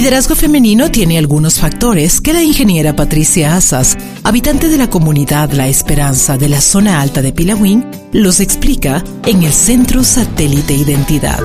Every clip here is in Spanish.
liderazgo femenino tiene algunos factores que la ingeniera Patricia Asas, habitante de la comunidad La Esperanza de la zona alta de Pilahuen, los explica en el Centro Satélite Identidad.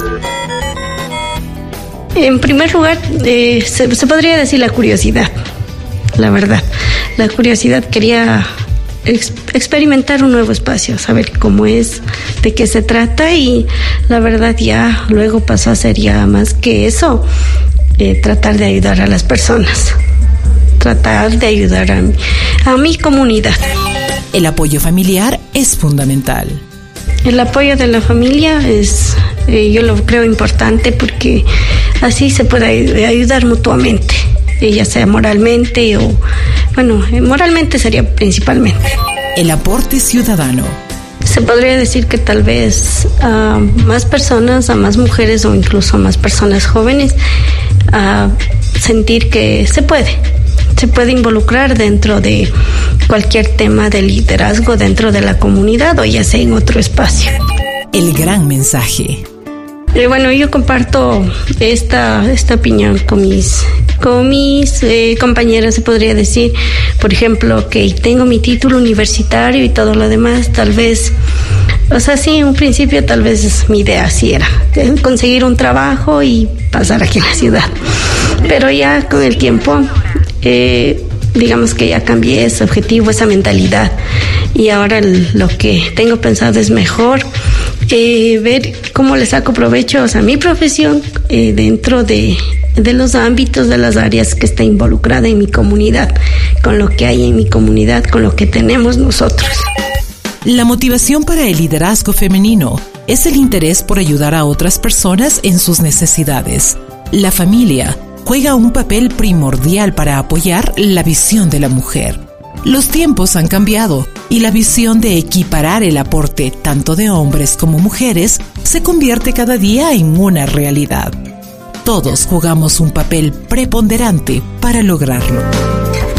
En primer lugar, se podría decir la curiosidad, la verdad. La curiosidad, quería experimentar un nuevo espacio, saber cómo es, de qué se trata, y la verdad ya luego pasó a ser ya más que eso, tratar de ayudar a las personas, tratar de ayudar a mi comunidad. El apoyo familiar es fundamental. El apoyo de la familia es, yo lo creo importante, porque así se puede ayudar mutuamente, ya sea moralmente o, moralmente sería principalmente. El aporte ciudadano. Se podría decir que tal vez a más personas, a más mujeres o incluso a más personas jóvenes, a sentir que se puede involucrar dentro de cualquier tema de liderazgo dentro de la comunidad o ya sea en otro espacio. El gran mensaje. Yo comparto esta opinión con mis compañeras, se podría decir. Por ejemplo, que tengo mi título universitario y todo lo demás, tal vez, sí, en un principio tal vez mi idea sí era conseguir un trabajo y pasar aquí en la ciudad. Pero ya con el tiempo, digamos que ya cambié ese objetivo, esa mentalidad. Y ahora lo que tengo pensado es mejor ver cómo le saco provecho a mi profesión dentro de los ámbitos, de las áreas que está involucrada en mi comunidad, con lo que hay en mi comunidad, con lo que tenemos nosotros. La motivación para el liderazgo femenino es el interés por ayudar a otras personas en sus necesidades. La familia juega un papel primordial para apoyar la visión de la mujer. Los tiempos han cambiado y la visión de equiparar el aporte tanto de hombres como mujeres se convierte cada día en una realidad. Todos jugamos un papel preponderante para lograrlo.